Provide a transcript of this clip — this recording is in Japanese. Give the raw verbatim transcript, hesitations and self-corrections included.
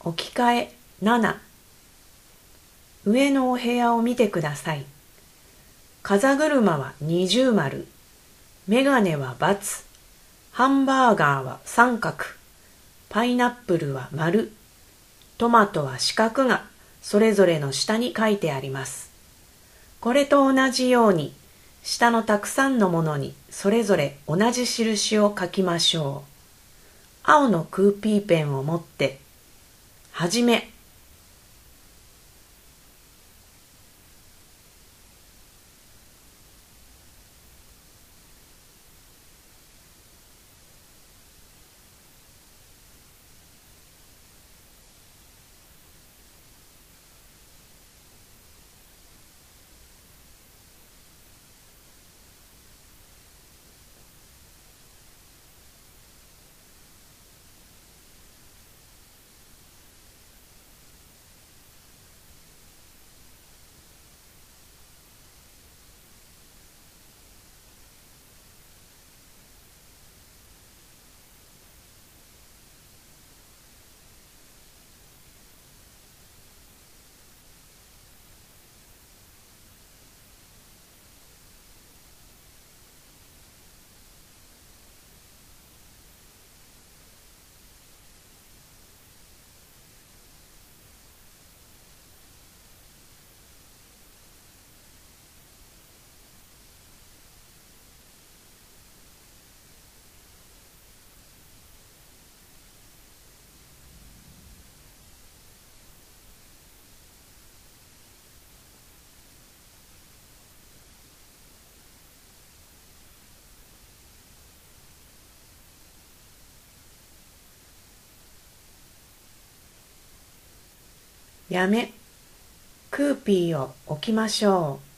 置き換えなな。上のお部屋を見てください。風車は二重丸、メガネは×、ハンバーガーは三角、パイナップルは丸、トマトは四角がそれぞれの下に書いてあります。これと同じように、下のたくさんのものにそれぞれ同じ印を書きましょう。青のクーピーペンを持って、はじめ。やめ、クーピーを置きましょう。